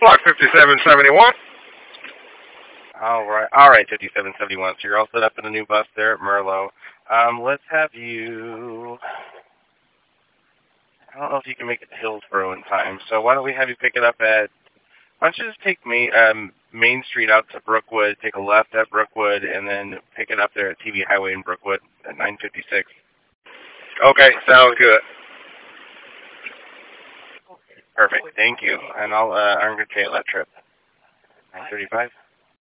Block 5771. All right, 5771. So you're all set up in a new bus there at Merlot. Let's have you. I don't know if you can make it to Hillsborough in time. So why don't we have you pick it up at? Why don't you just take Main Street out to Brookwood, take a left at Brookwood, and then pick it up there at TV Highway in Brookwood at 956. Okay, sounds good. Perfect. Thank you. And I'm going to tail that trip. 935.